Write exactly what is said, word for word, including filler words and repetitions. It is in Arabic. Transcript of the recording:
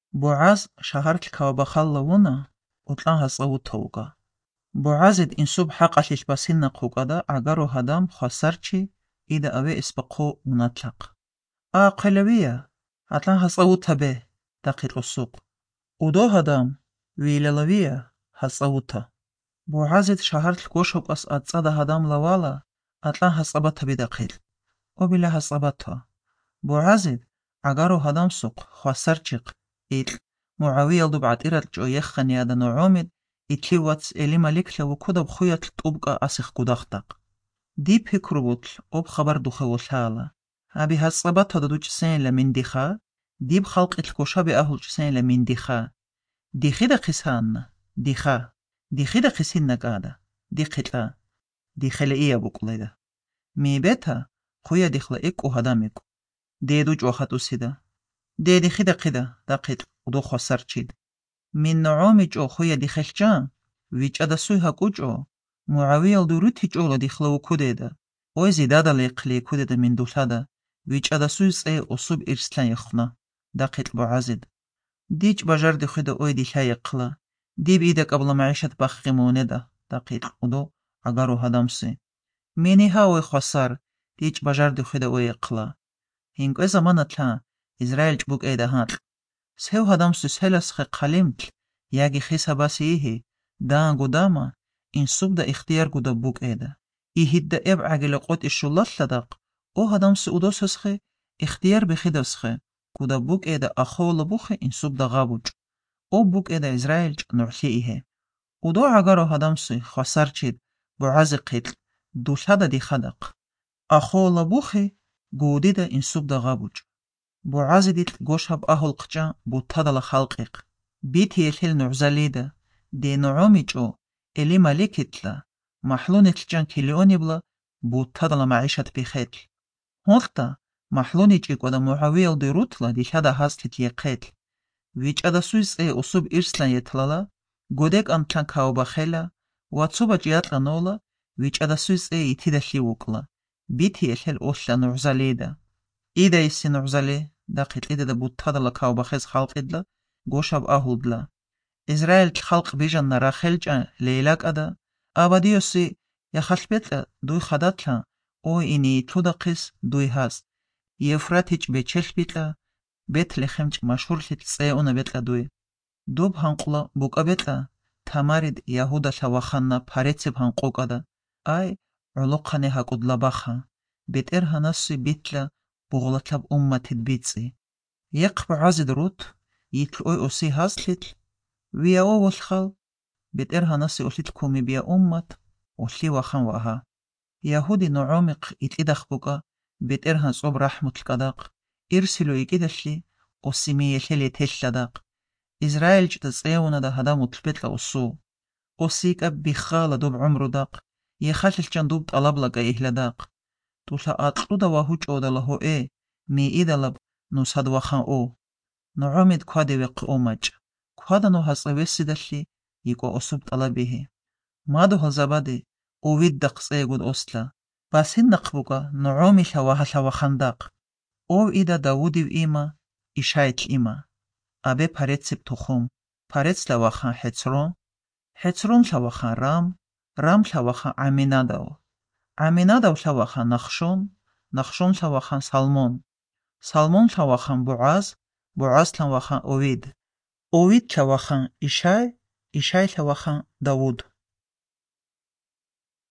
Буаз шагартл кавабахаллавуна утлан хасавутауга. Буазид инсуб хақалил басинна қукада агару хадам хасарчи ида аве испақо унатлақ. А қилавия атлан хасавутабе дақил усуқ. Удо хадам вилалавия хасавута. Буазид шагартл гошуқас ацада хадам лавала атлан хасабатаби дақил. Обила хасабата. Буазид агару хадам суқ хасарчиқ ил Muawiyah dub'atirat jo yekhani ada nu'umid itliwats elima likla wukudab khuyatl tubqa asik kudaqtaq. Di pikrubutl ob khabar dukhawushala. Abi hasabat hada duchsen la min dikha. Dib khalq il koshabi ahul chsen la min dikha. Dikhida qisan. Dikha. Dikhida qisinna qada. Dikhita. Dikhliya buqlida. Mi beta khuya dikhla iku hadamiku. Dedu jo khatusida. De dikhida qida daqit ودو خسرچید من نعومی جو خوی دیخلچان ویچ ادسوی هکوچو معاویه دوروتی جو لدیخلو کودیده اوی زیداده لیقلی کودیده من دولده ویچ ادسوی سعی اصوب ارسلان یخنا دقیق بعزید دیچ بجر دیخویده اوی دیخه یقلا دیب ایده قبل معیشت بخیمونه ده دقیق ودو اگرو هدامسی منی ها اوی خسر دیچ بجر دیخویده اوی یقلا هنگوی زمان اتلا اسرائیل جبوک ایده هاتل سهو هدام سهلس خ قلیمت یاگی خیس باسیه دان گوداما این صوب دا اختیار گودا بوک ایده ایهید دا اب عگل قوت اشولات لداق او هدام سعودوس خ اختیار بخیدس خ گودا بوک ایده اخول بوخ این صوب دا غابوج او بوک ایده اسرائیل نعلی ایه او دو عگارو هدام سی خسر چید بعض قیل دوشادا دی خدق اخول بوخ گودی دا این صوب دا غابوج بعازدیت گوشاب اهل قجا بوتادل خلقق بیت یلهل نعزلیده دی نعومی جو الی ملکتلا محلونت جان کلیونی بلا بوتادل معیشت بخیتل هولتا محلونی جی گودا معاویل دی روتلا دی شادا هستت یقیتل ویچ ادا سویس ای اصوب ارسلان یتلالا گودک امتلان کاو بخیلا واتسوبا جیاتلا نولا ویچ ادا سویس ای ایتیدشی وکلا بیت یلهل اوشلا نعزلیده ایده ایسی نعزلی دقیق ایده دا بوتادل کاو بخیز خلق ایدلا گوشاب اهودلا اسرائیل خلق بیجان نراخل جان لیلاک ادا آبادیوسی یا خلبیتلا دوی خداتلا او اینی تو دا قیس دوی هست یفراتیچ بیچل بیتلا بیت لخمچ مشهور لیت سیعونا بیتلا دوی دوب هنقلا بوکا بیتلا تمارید یهودا شواخانا پاریتسیب هنقوک ادا ای علوقانی حقود لباخا بیتر هناسی بیتلا بغلطلب أمة بيتسي يقب عزد روت يتل أوي أسي هاسلتل ويا أول خال بترها ناسي أسلتل كومي بيا أمة أسلي وخان وها يهودي نعومق يتلدخ بقى بترها صوب رحمة القداق إرسلو يكيدشلي أسيمي يشلي تشلداق إسرائيل جتسعيونا دا هدا مطلبت لأسو أسيك أب بخال دوب عمرو داق يخاشل جان دوب طلب لقا يهلداق تولا أطلو دا وهوج أو دا لهو إيه مي إيدا لب نوساد وخان أو نعومد كوادي وق أومج كوادا نو هصويسي داشلي يكو أصوب طلبيه مادو هزابادي أويد دقس إيقود أسلا باسين نقبوكا نعومي شواها شواخان داق أو إيدا داودي وإيما إشايت إيما أبي باريتسيب تخوم باريتس لواخان حترون حترون شواخان رام رام شواخان عميناداو عميناداو شواخان نخشون نخشون شواخان سلمون سلمون شواخان بعاز بعاز شواخان أويد أويد شواخان إشاي إشاي شواخان داود